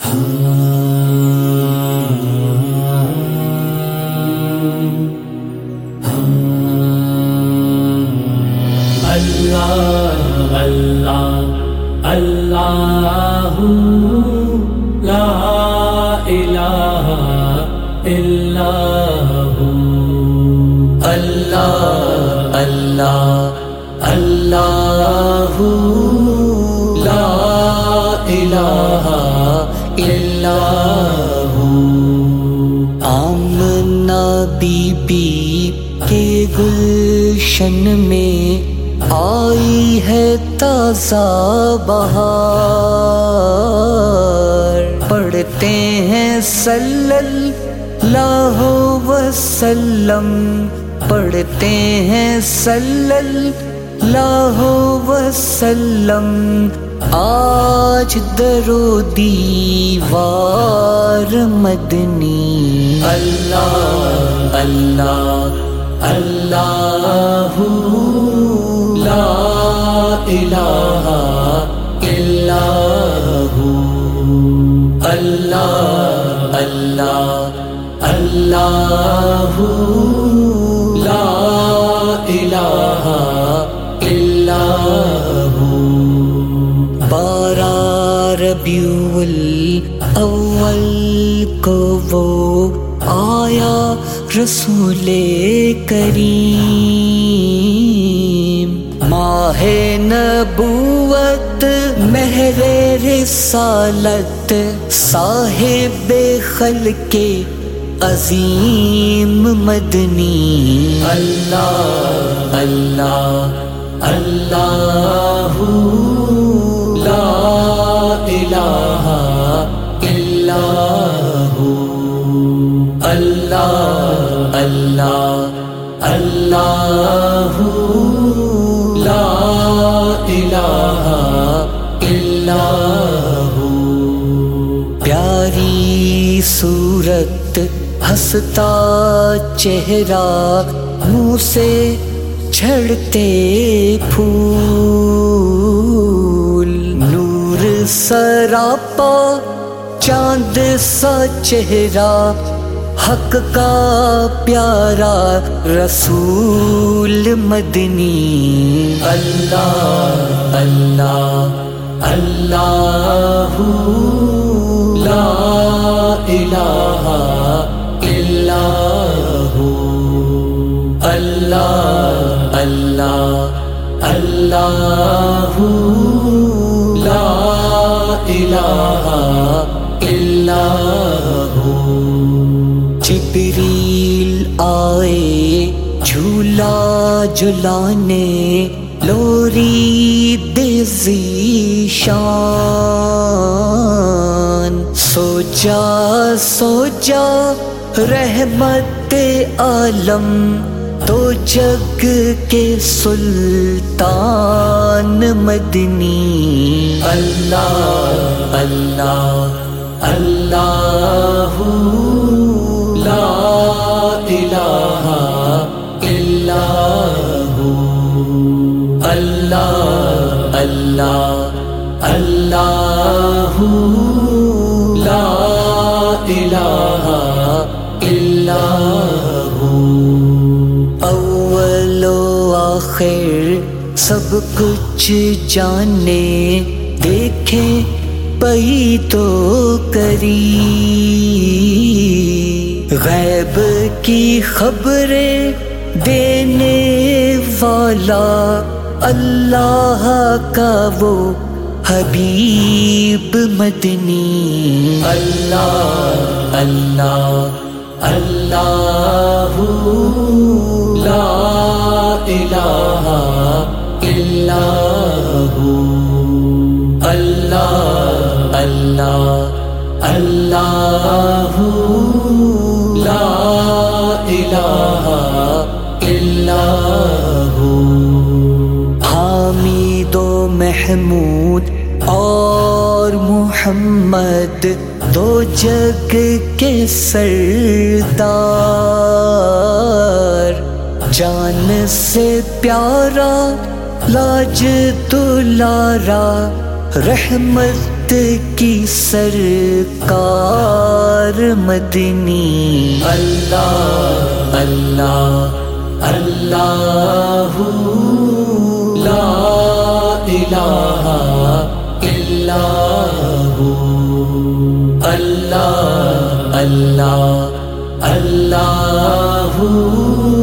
اللہ لا الہ الا ہو، اللہ اللہ اللہ لا الہ الا ہو۔ آمنہ بی بی کے گلشن میں آئی ہے تازہ بہار، پڑھتے ہیں صلی اللہ وسلم، پڑھتے ہیں صلی اللہ وسلم، آج درو دیوار مدنی۔ اللہ اللہ اللہ لا الہ الا ہو، اللہ اللہ اللہ لا الہ الا ہو۔ 12 ربیع الاول کو وہ آیا رسول کریم، ماہ نبوت مہر رسالت، صاحب خلق عظیم مدنی۔ اللہ اللہ اللہ لا الہ الا ہو، اللہ اللہ اللہ لا الہ الا ہو۔ پیاری صورت ہنستا چہرہ، منہ سے جھڑتے پھول، نور سراپا چاند سا چہرہ، حق کا پیارا رسول مدنی۔ اللہ اللہ اللہ لا الہ الا ہو، اللہ اللہ اللہ لا الہ الا ہو۔ جبریل آئے جھولا جھلانے، لوری دے ذیشان، سوچا سوچا رحمت عالم، تو جگ کے سلطان مدنی۔ اللہ اللہ اللہ لا الہ الا ہو، اللہ اللہ اللہ لا الہ الا ہو۔ اول و آخر سب کچھ جانے، دیکھے پئی تو کری، غیب کی خبریں دینے والا، اللہ کا وہ حبیب مدنی۔ اللہ اللہ اللہ لا الہ الا ہو، اللہ اللہ اللہ لا الہ الا ہو۔ حامد و محمود اور محمد دو جگ کے سردار، جان سے پیارا لاج دلارا، رحمت کی سرکار مدنی اللہ اللہ اللہ لا الہ الا ہو اللہ اللہ اللہ